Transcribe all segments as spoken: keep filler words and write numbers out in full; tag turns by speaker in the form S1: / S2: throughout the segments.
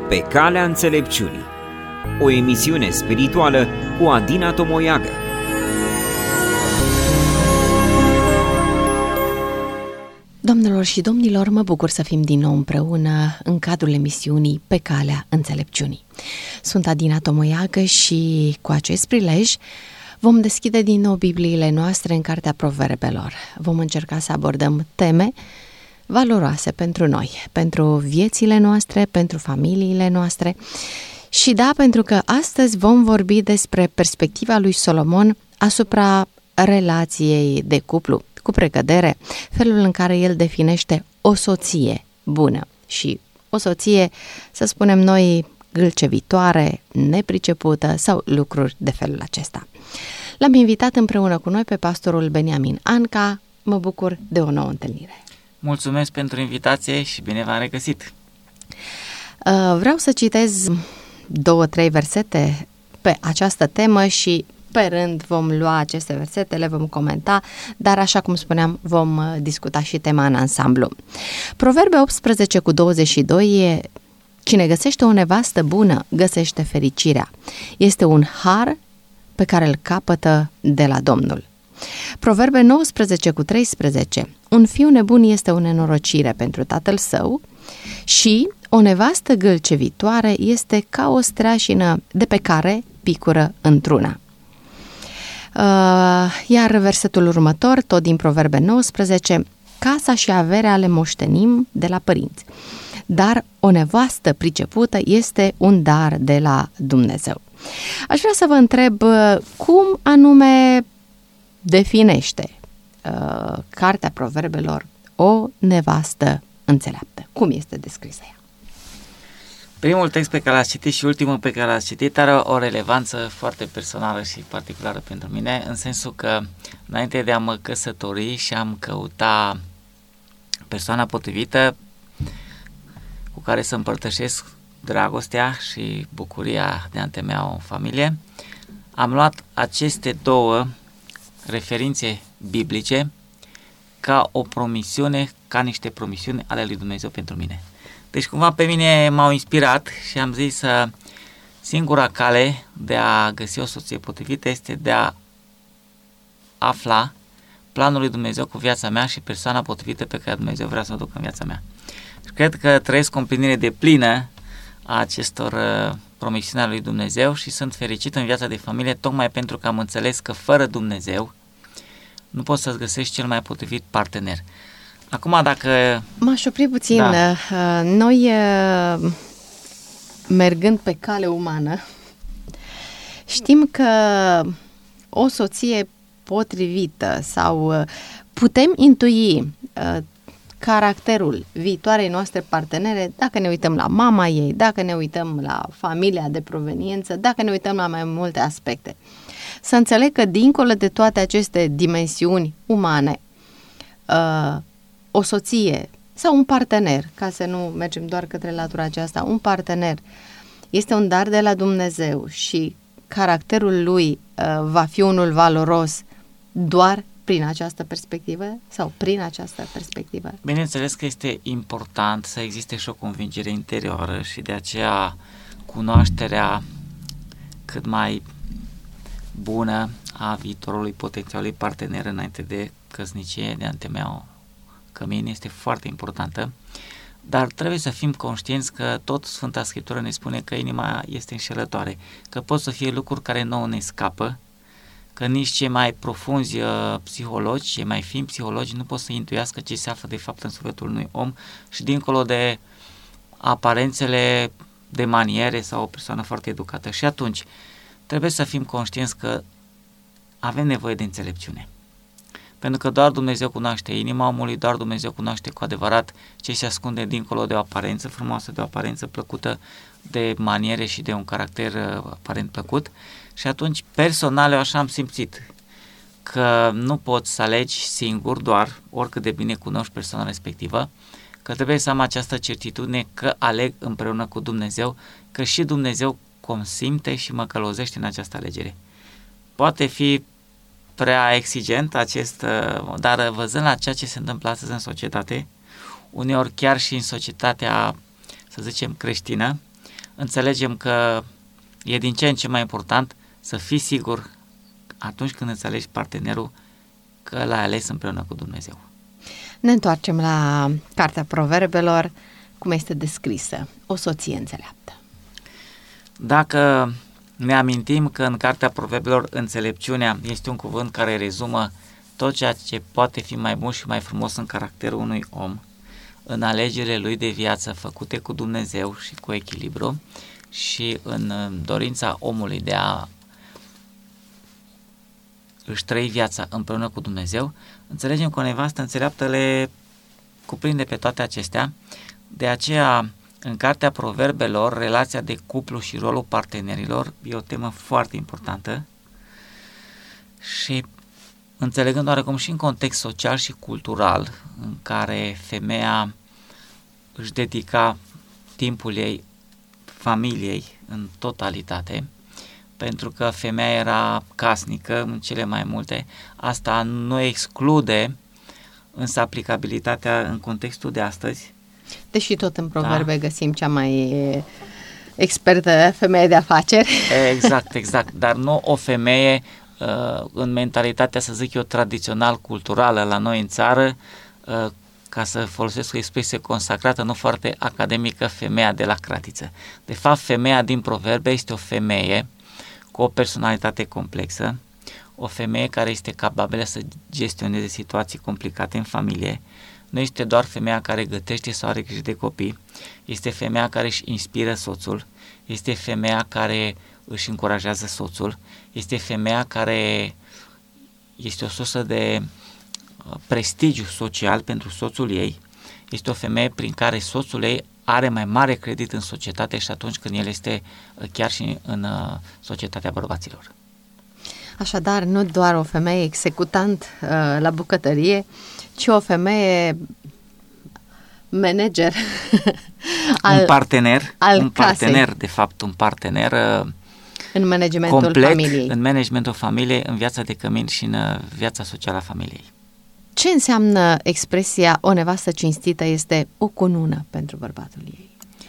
S1: Pe calea înțelepciunii, o emisiune spirituală cu Adina Tomoiagă.
S2: Doamnelor și domnilor, mă bucur să fim din nou împreună în cadrul emisiunii Pe calea înțelepciunii. Sunt Adina Tomoiagă și cu acest prilej vom deschide din nou Bibliile noastre în Cartea Proverbelor. Vom încerca să abordăm teme valoroase pentru noi, pentru viețile noastre, pentru familiile noastre. Și da, pentru că astăzi vom vorbi despre perspectiva lui Solomon asupra relației de cuplu, cu precădere, felul în care el definește o soție bună și o soție, să spunem noi, gâlcevitoare, nepricepută sau lucruri de felul acesta. L-am invitat împreună cu noi pe pastorul Beniamin Anca. Mă bucur de o nouă întâlnire.
S3: Mulțumesc pentru invitație și bine v-am regăsit.
S2: Vreau să citez două, trei versete pe această temă și pe rând vom lua aceste versete, le vom comenta, dar așa cum spuneam, vom discuta și tema în ansamblu. Proverbe optsprezece cu douăzeci și doi e: cine găsește o nevastă bună, găsește fericirea. Este un har pe care îl capătă de la Domnul. Proverbe nouăsprezece cu treisprezece: un fiu nebun este o nenorocire pentru tatăl său și o nevastă gâlcevitoare este ca o streașină de pe care picură într-una. Uh, iar versetul următor, tot din Proverbe nouăsprezece: casa și averea le moștenim de la părinți, dar o nevastă pricepută este un dar de la Dumnezeu. Aș vrea să vă întreb cum anume definește uh, Cartea Proverbelor o nevastă înțeleaptă. Cum este descrisă ea?
S3: Primul text pe care l-ați citit și ultimul pe care l-ați citit are o relevanță foarte personală și particulară pentru mine, în sensul că înainte de a mă căsători și am căuta persoana potrivită cu care să împărtășesc dragostea și bucuria de a întemeia o familie, am luat aceste două referințe biblice ca o promisiune, ca niște promisiuni ale lui Dumnezeu pentru mine. Deci cumva pe mine m-au inspirat și am zis că singura cale de a găsi o soție potrivită este de a afla planul lui Dumnezeu cu viața mea și persoana potrivită pe care Dumnezeu vrea să o ducă în viața mea. Și cred că trăiesc o împlinire deplină a acestor uh, promisiuni ale lui Dumnezeu și sunt fericit în viața de familie tocmai pentru că am înțeles că fără Dumnezeu nu poți să-ți găsești cel mai potrivit partener. Acum dacă...
S2: M-aș opri puțin. Da. Noi, mergând pe cale umană, știm că o soție potrivită sau putem intui caracterul viitoarei noastre partenere dacă ne uităm la mama ei, dacă ne uităm la familia de proveniență, dacă ne uităm la mai multe aspecte. Să înțeleg că dincolo de toate aceste dimensiuni umane, o soție sau un partener, ca să nu mergem doar către latura aceasta, un partener este un dar de la Dumnezeu și caracterul lui va fi unul valoros doar prin această perspectivă sau prin această perspectivă?
S3: Bineînțeles că este important să existe și o convingere interioară și de aceea cunoașterea cât mai bună a viitorului potențialului partener înainte de căsnicie, de a întemeia o cămin, este foarte importantă, dar trebuie să fim conștienți că tot Sfânta Scriptură ne spune că inima este înșelătoare, că pot să fie lucruri care nouă ne scapă, că nici cei mai profunzi uh, psihologi, cei mai fini psihologi nu pot să intuiască ce se află de fapt în sufletul unui om și dincolo de aparențele de maniere sau o persoană foarte educată. Și atunci trebuie să fim conștienți că avem nevoie de înțelepciune. Pentru că doar Dumnezeu cunoaște inima omului, doar Dumnezeu cunoaște cu adevărat ce se ascunde dincolo de o aparență frumoasă, de o aparență plăcută, de maniere și de un caracter aparent plăcut. Și atunci, personal, eu așa am simțit că nu poți să alegi singur doar, oricât de bine cunoști persoana respectivă, că trebuie să am această certitudine că aleg împreună cu Dumnezeu, că și Dumnezeu consimte și mă călăuzește în această alegere. Poate fi prea exigent acest, dar văzând la ceea ce se întâmplă astăzi în societate, uneori chiar și în societatea, să zicem, creștină, înțelegem că e din ce în ce mai important să fii sigur atunci când îți alegi partenerul că l-ai ales împreună cu Dumnezeu.
S2: Ne întoarcem la Cartea Proverbelor, cum este descrisă o soție înțeleaptă.
S3: Dacă ne amintim că în Cartea Proverbelor înțelepciunea este un cuvânt care rezumă tot ceea ce poate fi mai bun și mai frumos în caracterul unui om, în alegerile lui de viață făcute cu Dumnezeu și cu echilibru și în dorința omului de a își trăi viața împreună cu Dumnezeu, înțelegem că o nevastă înțeleaptă le cuprinde pe toate acestea. De aceea, în Cartea Proverbelor, relația de cuplu și rolul partenerilor e o temă foarte importantă și înțelegând oarecum și în context social și cultural în care femeia își dedica timpul ei familiei în totalitate, pentru că femeia era casnică în cele mai multe, asta nu exclude însă aplicabilitatea în contextul de astăzi. Deși
S2: tot în proverbe da. găsim cea mai expertă femeie de afaceri.
S3: Exact, exact, dar nu o femeie în mentalitatea, să zic eu, tradițional-culturală la noi în țară, ca să folosesc o expresie consacrată, nu foarte academică, femeia de la cratiță. De fapt, femeia din proverbe este o femeie cu o personalitate complexă, o femeie care este capabilă să gestioneze situații complicate în familie. Nu este doar femeia care gătește sau are grijă de copii, este femeia care își inspiră soțul, este femeia care își încurajează soțul, este femeia care este o sursă de prestigiu social pentru soțul ei, este o femeie prin care soțul ei are mai mare credit în societate și atunci când el este chiar și în societatea bărbaților.
S2: Așadar, nu doar o femeie executant uh, la bucătărie, ci o femeie manager.
S3: al, un partener,
S2: al
S3: un
S2: casei.
S3: partener, de fapt, un partener uh,
S2: în managementul
S3: complet
S2: familiei.
S3: în managementul familiei, în viața de cămin și în uh, viața socială a familiei.
S2: Ce înseamnă expresia o nevastă cinstită este o cunună pentru bărbatul ei?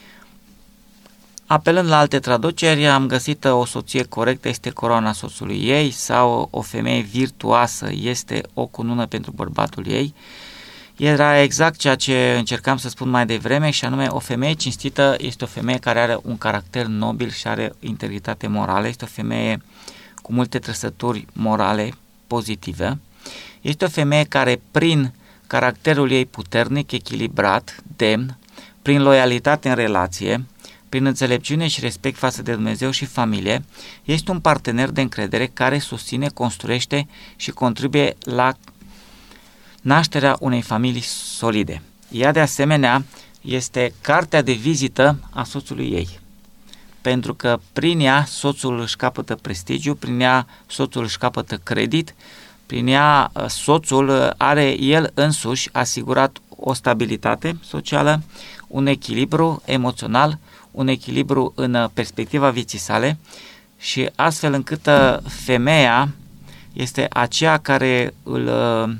S3: Apelând la alte traduceri, am găsit o soție corectă este coroana soțului ei sau o femeie virtuoasă este o cunună pentru bărbatul ei. Era exact ceea ce încercam să spun mai devreme și anume o femeie cinstită este o femeie care are un caracter nobil și are integritate morală, este o femeie cu multe trăsături morale pozitive. Este o femeie care prin caracterul ei puternic, echilibrat, demn, prin loialitate în relație, prin înțelepciune și respect față de Dumnezeu și familie, este un partener de încredere care susține, construiește și contribuie la nașterea unei familii solide. Ea, de asemenea, este cartea de vizită a soțului ei, pentru că prin ea soțul își capătă prestigiu, prin ea soțul își capătă credit, prin ea soțul are el însuși asigurat o stabilitate socială, un echilibru emoțional, un echilibru în perspectiva vieții sale și astfel încât femeia este aceea care îl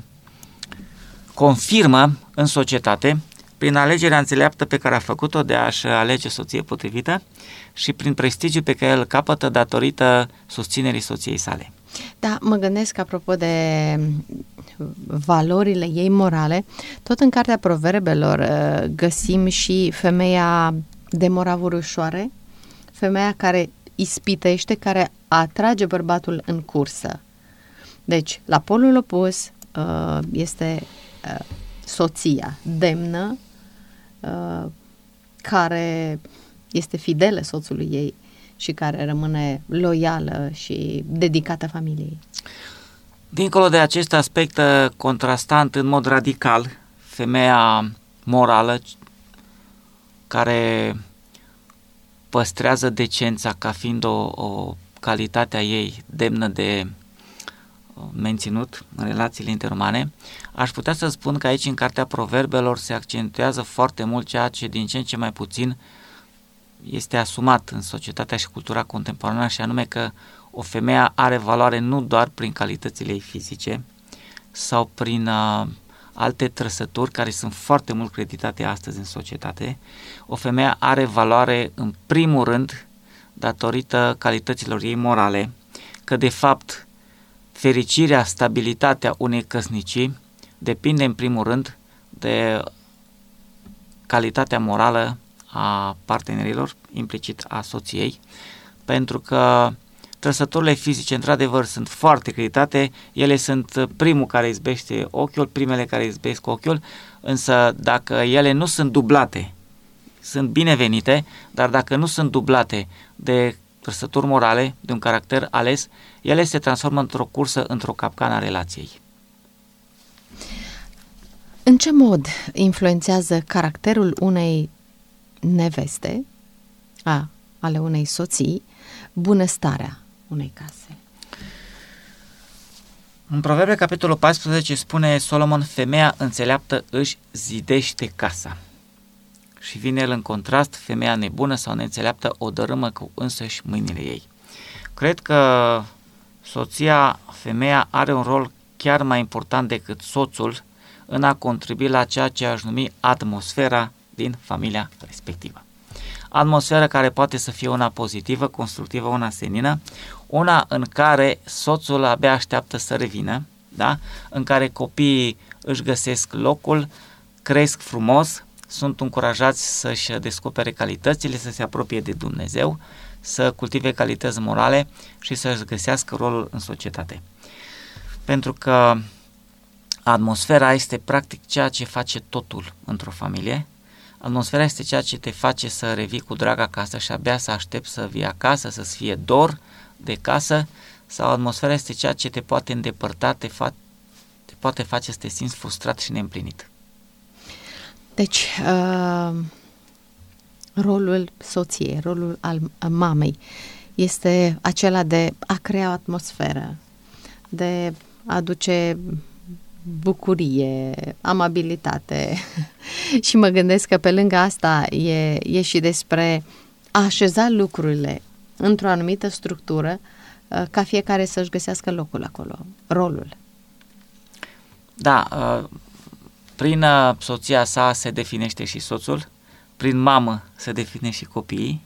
S3: confirmă în societate prin alegerea înțeleaptă pe care a făcut-o de a-și alege soție potrivită și prin prestigiul pe care îl capătă datorită susținerii soției sale.
S2: Da, mă gândesc apropo de valorile ei morale, tot în Cartea Proverbelor găsim și femeia de moravuri ușoare, femeia care ispitește, care atrage bărbatul în cursă. Deci, la polul opus este soția demnă, care este fidelă soțului ei și care rămâne loială și dedicată familiei.
S3: Dincolo de acest aspect contrastant în mod radical, femeia morală care păstrează decența ca fiind o, o calitate a ei demnă de menținut în relațiile interumane, aș putea să spun că aici în Cartea Proverbelor se accentuează foarte mult ceea ce din ce în ce mai puțin este asumat în societatea și cultura contemporană, și anume că o femeie are valoare nu doar prin calitățile ei fizice sau prin uh, alte trăsături care sunt foarte mult creditate astăzi în societate. O femeie are valoare în primul rând datorită calităților ei morale, că de fapt fericirea, stabilitatea unei căsnicii depinde în primul rând de calitatea morală a partenerilor, implicit a soției, pentru că trăsăturile fizice, într-adevăr, sunt foarte creditate, ele sunt primul care izbește ochiul, primele care izbesc ochiul, însă dacă ele nu sunt dublate, sunt binevenite, dar dacă nu sunt dublate de trăsături morale, de un caracter ales, ele se transformă într-o cursă, într-o capcană a relației.
S2: În ce mod influențează caracterul unei neveste, a, ale unei soții, bunăstarea unei case?
S3: În Proverbe, capitolul paisprezece, spune Solomon: femeia înțeleaptă își zidește casa. Și vine el în contrast: femeia nebună sau neînțeleaptă o dărâmă cu însăși mâinile ei. Cred că soția, femeia, are un rol chiar mai important decât soțul în a contribui la ceea ce aș numi atmosfera din familia respectivă. Atmosfera care poate să fie una pozitivă, constructivă, una senină, una în care soțul abia așteaptă să revină, da? În care copiii își găsesc locul, cresc frumos, sunt încurajați să-și descopere calitățile, să se apropie de Dumnezeu, să cultive calități morale și să-și găsească rolul în societate. Pentru că atmosfera este practic ceea ce face totul într-o familie. Atmosfera este ceea ce te face să revii cu drag acasă și abia să aștepți să vii acasă, să-ți fie dor de casă, sau atmosfera este ceea ce te poate îndepărta, te, fa- te poate face să te simți frustrat și neîmplinit.
S2: Deci, uh, rolul soției, rolul al mamei este acela de a crea o atmosferă, de a aduce bucurie, amabilitate și mă gândesc că pe lângă asta e, e și despre a așeza lucrurile într-o anumită structură, ca fiecare să-și găsească locul acolo, rolul.
S3: Da, prin soția sa se definește și soțul, prin mamă se define și copiii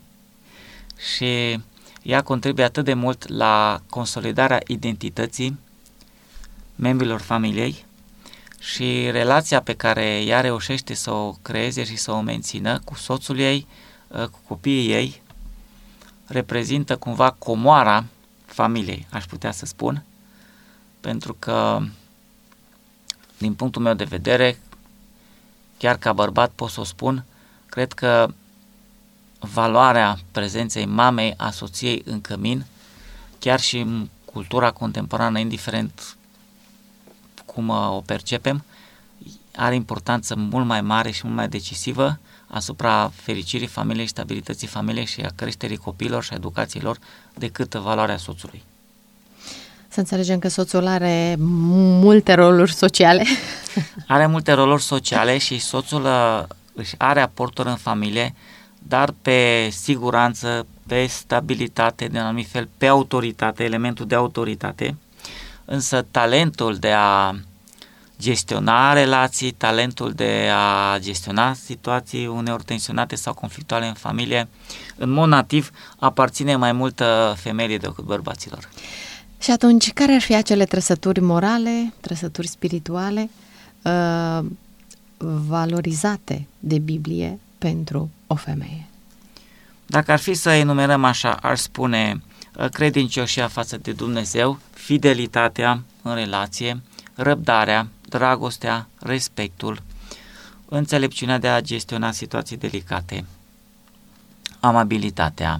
S3: și ea contribuie atât de mult la consolidarea identității membrilor familiei și relația pe care ea reușește să o creeze și să o mențină cu soțul ei, cu copiii ei, reprezintă cumva comoara familiei, aș putea să spun, pentru că, din punctul meu de vedere, chiar ca bărbat pot să o spun, cred că valoarea prezenței mamei, a soției în cămin, chiar și în cultura contemporană, indiferent cum o percepem, are importanță mult mai mare și mult mai decisivă asupra fericirii familiei, stabilității familiei și a creșterii copiilor și a educației lor decât valoarea soțului.
S2: Să înțelegem că soțul are multe roluri sociale.
S3: Are multe roluri sociale și soțul își are aporturi în familie, dar pe siguranță, pe stabilitate, de un anumit fel, pe autoritate, elementul de autoritate, însă talentul de a gestiona relații, talentul de a gestiona situații uneori tensionate sau conflictuale în familie, în mod nativ aparține mai mult femeii decât bărbaților.
S2: Și atunci, care ar fi acele trăsături morale, trăsături spirituale uh, valorizate de Biblie pentru o femeie?
S3: Dacă ar fi să enumerăm așa, aș spune credincioșia față de Dumnezeu, fidelitatea în relație, răbdarea, dragostea, respectul, înțelepciunea de a gestiona situații delicate, amabilitatea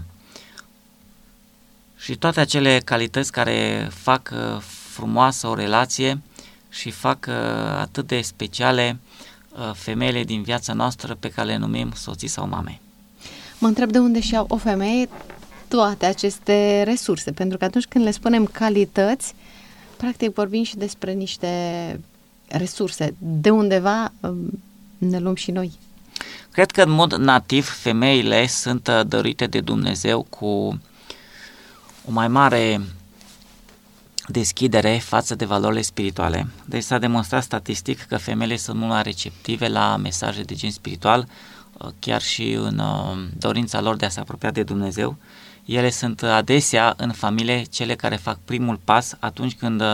S3: și toate acele calități care fac frumoasă o relație și fac atât de speciale femeile din viața noastră pe care le numim soții sau mame.
S2: Mă întreb de unde și-au o femeie toate aceste resurse, pentru că atunci când le spunem calități, practic vorbim și despre niște resurse. De undeva ne luăm și noi.
S3: Cred că în mod nativ femeile sunt dăruite de Dumnezeu cu o mai mare deschidere față de valorile spirituale. Deci s-a demonstrat statistic că femeile sunt mult mai receptive la mesaje de gen spiritual, chiar și în dorința lor de a se apropia de Dumnezeu. Ele sunt adesea în familie cele care fac primul pas atunci când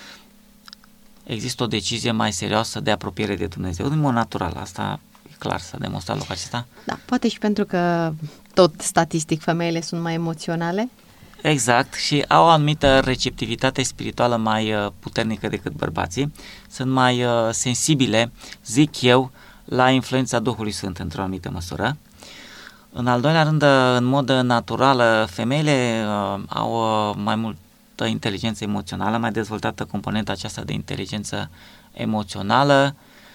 S3: există o decizie mai serioasă de apropiere de Dumnezeu. În mod natural, asta e clar, s-a demonstrat lucrul acesta.
S2: Da, poate și pentru că tot statistic femeile sunt mai emoționale.
S3: Exact, și au o anumită receptivitate spirituală mai puternică decât bărbații. Sunt mai sensibile, zic eu, la influența Duhului Sfânt într-o anumită măsură. În al doilea rând, în mod natural, femeile uh, au uh, mai multă inteligență emoțională, mai dezvoltată componenta aceasta de inteligență emoțională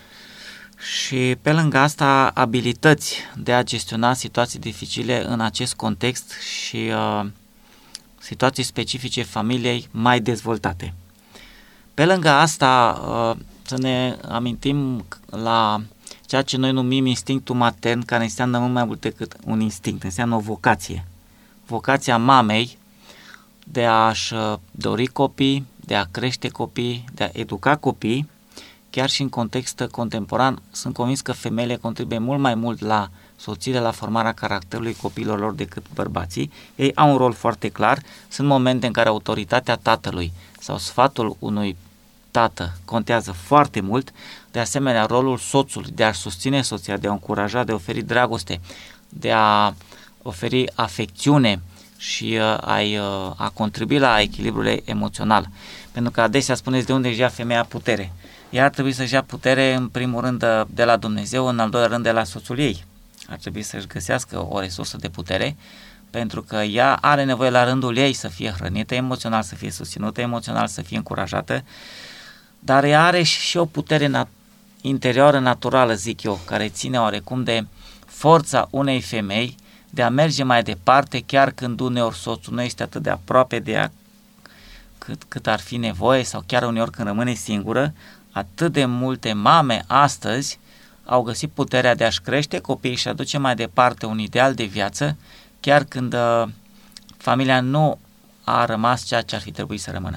S3: și pe lângă asta abilități de a gestiona situații dificile în acest context și uh, situații specifice familiei mai dezvoltate. Pe lângă asta, uh, să ne amintim la ceea ce noi numim instinctul matern, care înseamnă mult mai mult decât un instinct, înseamnă o vocație. Vocația mamei de a-și dori copii, de a crește copii, de a educa copii, chiar și în context contemporan, sunt convins că femeile contribuie mult mai mult la soțire, la formarea caracterului copiilor lor decât bărbații. Ei au un rol foarte clar, sunt momente în care autoritatea tatălui sau sfatul unui tată contează foarte mult, de asemenea rolul soțului de a susține soția, de a încuraja, de a oferi dragoste, de a oferi afecțiune și a, a contribui la echilibrul emoțional. Pentru că adesea spuneți de unde își ia femeia putere. Ea ar trebui să-și ia putere în primul rând de la Dumnezeu, în al doilea rând de la soțul ei. Ar trebui să-și găsească o resursă de putere, pentru că ea are nevoie la rândul ei să fie hrănită emoțional, să fie susținută emoțional, să fie încurajată, dar ea are și o putere nat- interioară naturală, zic eu, care ține oarecum de forța unei femei de a merge mai departe, chiar când uneori soțul nu este atât de aproape de ea cât, cât ar fi nevoie, sau chiar uneori când rămâne singură. Atât de multe mame astăzi au găsit puterea de a-și crește copiii și aduce mai departe un ideal de viață, chiar când uh, familia nu a rămas ceea ce ar fi trebuit să rămână.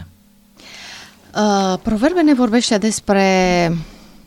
S2: Uh, Proverbe ne vorbește despre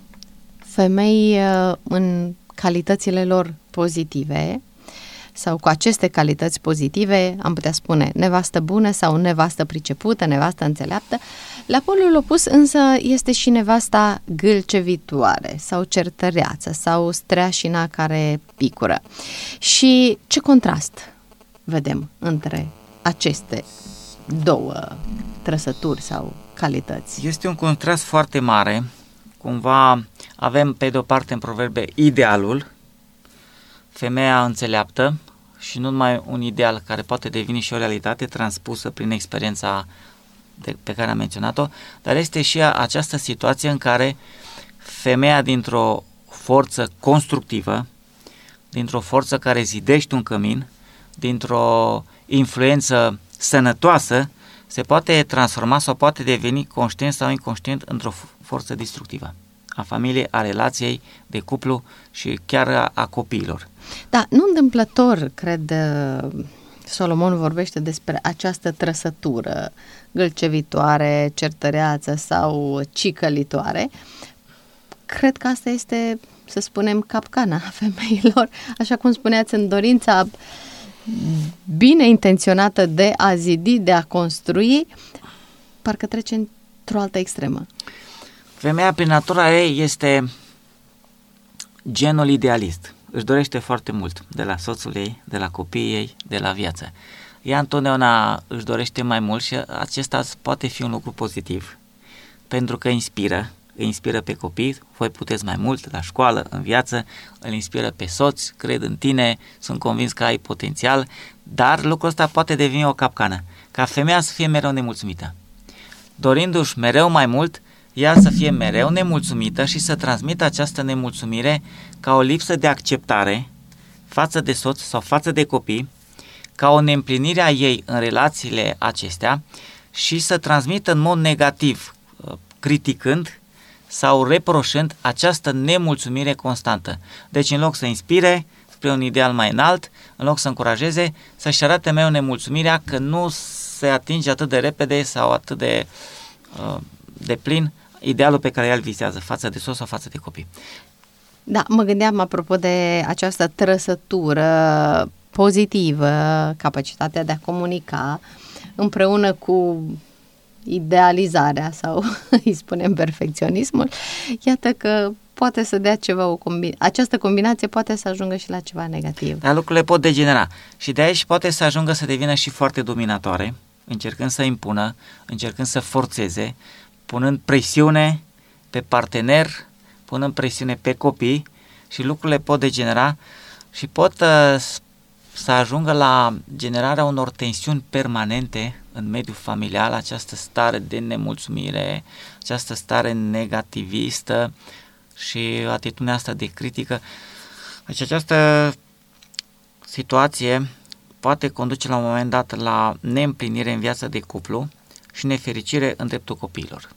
S2: femei uh, în calitățile lor pozitive, sau cu aceste calități pozitive, am putea spune nevastă bună sau nevastă pricepută, nevastă înțeleaptă. La polul opus însă este și nevasta gâlcevitoare sau certăreață sau streașina care picură. Și ce contrast vedem între aceste două trăsături sau calități?
S3: Este un contrast foarte mare. Cumva avem pe de-o parte în proverbe idealul, femeia înțeleaptă, și nu numai un ideal care poate deveni și o realitate transpusă prin experiența de, pe care am menționat-o, dar este și această situație în care femeia, dintr-o forță constructivă, dintr-o forță care zidește un cămin, dintr-o influență sănătoasă, se poate transforma sau poate deveni conștient sau inconștient într-o forță destructivă a familiei, a relației de cuplu și chiar a, a copiilor.
S2: Da, nu întâmplător, cred, Solomon vorbește despre această trăsătură gâlcevitoare, certăreață sau cicălitoare. Cred că asta este, să spunem, capcana femeilor, așa cum spuneați, în dorința bine intenționată de a zidi, de a construi, parcă trece într-o altă extremă.
S3: Femeia, prin natura ei, este genul idealist. Își dorește foarte mult de la soțul ei, de la copiii ei, de la viață. Ea întotdeauna își dorește mai mult și acesta poate fi un lucru pozitiv, pentru că inspiră, îi inspiră pe copii, voi puteți mai mult la școală, în viață, îl inspiră pe soț, cred în tine, sunt convins că ai potențial, dar lucrul ăsta poate deveni o capcană, ca femeia să fie mereu nemulțumită. Dorindu-și mereu mai mult, ea să fie mereu nemulțumită și să transmită această nemulțumire ca o lipsă de acceptare față de soț sau față de copii, ca o neîmplinire a ei în relațiile acestea și să transmită în mod negativ, criticând sau reproșând această nemulțumire constantă. Deci în loc să inspire, spre un ideal mai înalt, în loc să încurajeze, să-și arate mereu nemulțumirea că nu se atinge atât de repede sau atât de, uh, de plin idealul pe care el visează față de soț sau față de copii.
S2: Da, mă gândeam apropo de această trăsătură pozitivă, capacitatea de a comunica împreună cu idealizarea sau îi spunem perfecționismul, iată că poate să dea ceva, o combi- această combinație poate să ajungă și la ceva negativ.
S3: Dar lucrurile pot degenera și de aici poate să ajungă să devină și foarte dominatoare, încercând să impună, încercând să forțeze, punând presiune pe partener, punând presiune pe copii și lucrurile pot degenera și pot uh, să ajungă la generarea unor tensiuni permanente în mediul familial, această stare de nemulțumire, această stare negativistă și atitudinea asta de critică. Deci această situație poate conduce la un moment dat la neîmplinire în viața de cuplu și nefericire în dreptul copiilor.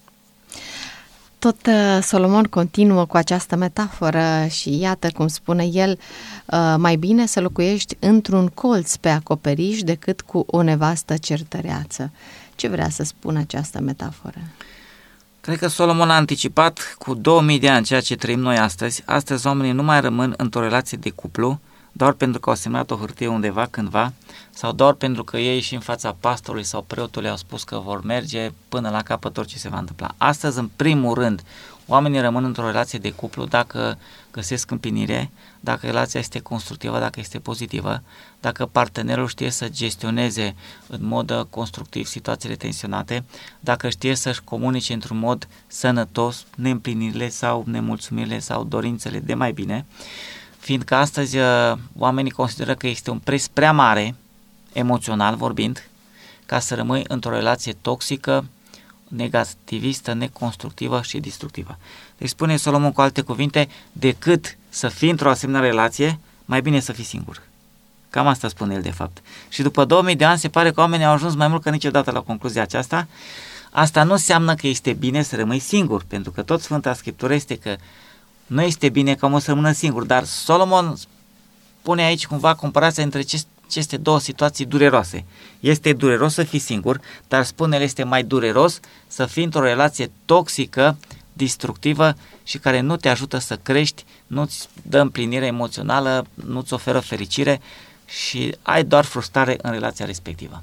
S2: Tot Solomon continuă cu această metaforă și iată cum spune el, mai bine să locuiești într-un colț pe acoperiș decât cu o nevastă certăreață. Ce vrea să spună această metaforă?
S3: Cred că Solomon a anticipat cu două mii de ani ceea ce trăim noi astăzi. Astăzi oamenii nu mai rămân într-o relație de cuplu doar pentru că au semnat o hârtie undeva, cândva, sau doar pentru că ei și în fața pastorului sau preotului au spus că vor merge până la capăt orice se va întâmpla. Astăzi, în primul rând, oamenii rămân într-o relație de cuplu dacă găsesc împlinire, dacă relația este constructivă, dacă este pozitivă, dacă partenerul știe să gestioneze în mod constructiv situațiile tensionate, dacă știe să-și comunice într-un mod sănătos neîmplinirile sau nemulțumirile sau dorințele de mai bine, fiindcă astăzi oamenii consideră că este un preț prea mare, emoțional vorbind, ca să rămâi într-o relație toxică, negativistă, neconstructivă și destructivă. Deci spune Solomon cu alte cuvinte, decât să fii într-o asemenea relație, mai bine să fii singur. Cam asta spune el de fapt. Și după două mii de ani se pare că oamenii au ajuns mai mult ca niciodată la concluzia aceasta. Asta nu înseamnă că este bine să rămâi singur, pentru că tot Sfânta Scriptură este că nu este bine ca omul să rămână singur, dar Solomon pune aici cumva comparația între aceste două situații dureroase. Este dureros să fii singur, dar spune el este mai dureros să fii într-o relație toxică, destructivă și care nu te ajută să crești, nu-ți dă împlinire emoțională, nu-ți oferă fericire și ai doar frustrare în relația respectivă.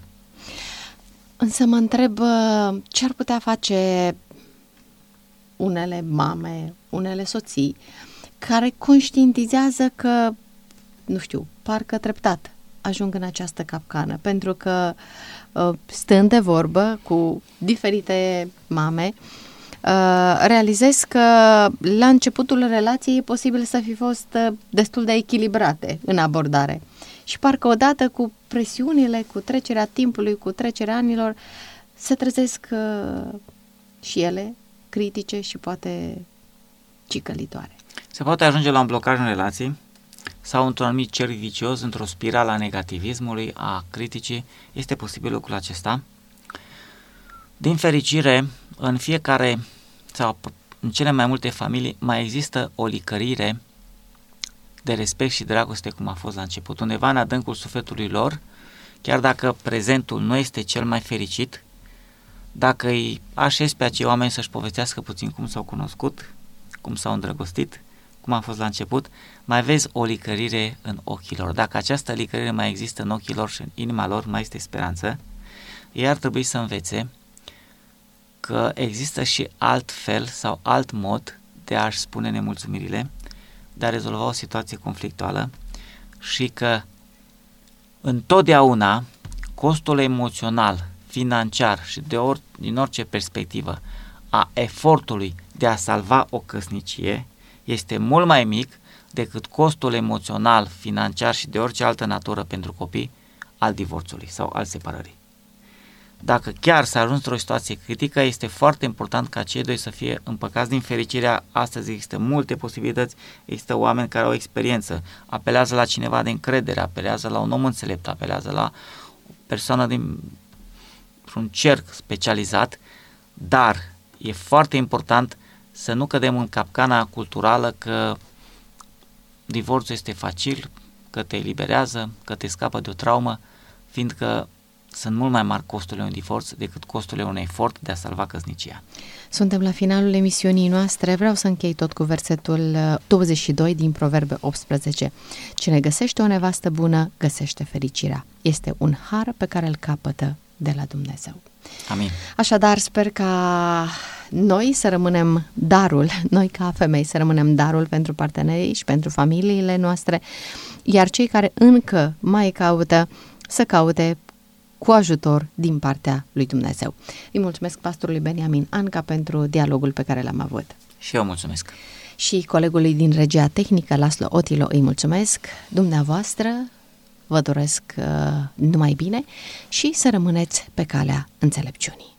S2: Însă mă întreb ce ar putea face unele mame, unele soții, care conștientizează că, nu știu, parcă treptat ajung în această capcană, pentru că stând de vorbă cu diferite mame, realizez că la începutul relației e posibil să fi fost destul de echilibrate în abordare. Și parcă odată cu presiunile, cu trecerea timpului, cu trecerea anilor, se trezesc și ele critice și poate cicălitoare.
S3: Se poate ajunge la un blocaj în relații sau într-un anumit cerc vicios, într-o spirală a negativismului, a criticii. Este posibil lucrul acesta. Din fericire, în fiecare sau în cele mai multe familii mai există o licărire de respect și dragoste cum a fost la început. Undeva în adâncul sufletului lor, chiar dacă prezentul nu este cel mai fericit, dacă îi așezi pe acei oameni să-și povestească puțin cum s-au cunoscut, cum s-au îndrăgostit, cum a fost la început, mai vezi o licărire în ochii lor. Dacă această licărire mai există în ochii lor și în inima lor, mai este speranță. Ei ar trebui să învețe că există și alt fel sau alt mod de a-și spune nemulțumirile, de a rezolva o situație conflictuală și că întotdeauna costul emoțional, financiar și de or, din orice perspectivă a efortului de a salva o căsnicie este mult mai mic decât costul emoțional, financiar și de orice altă natură pentru copii al divorțului sau al separării. Dacă chiar s-a ajuns într-o situație critică, este foarte important ca cei doi să fie împăcați. Din fericire, astăzi există multe posibilități, există oameni care au experiență, apelează la cineva de încredere, apelează la un om înțelept, apelează la o persoană dintr-un cerc specializat, dar e foarte important să nu cădem în capcana culturală că divorțul este facil, că te eliberează, că te scapă de o traumă, fiindcă sunt mult mai mari costurile unui divorț decât costurile unui efort de a salva căsnicia.
S2: Suntem la finalul emisiunii noastre. Vreau să închei tot cu versetul douăzeci și doi din Proverbe optsprezece. Cine găsește o nevastă bună, găsește fericirea. Este un har pe care îl capătă de la Dumnezeu.
S3: Amin.
S2: Așadar, sper ca noi să rămânem darul, noi ca femei să rămânem darul pentru partenerii și pentru familiile noastre, iar cei care încă mai caută, să caute cu ajutor din partea lui Dumnezeu. Îi mulțumesc pastorului Beniamin Anca pentru dialogul pe care l-am avut.
S3: Și eu mulțumesc.
S2: Și colegului din regia tehnică, Laslo Otilo, îi mulțumesc. Dumneavoastră vă doresc uh, numai bine și să rămâneți pe calea înțelepciunii.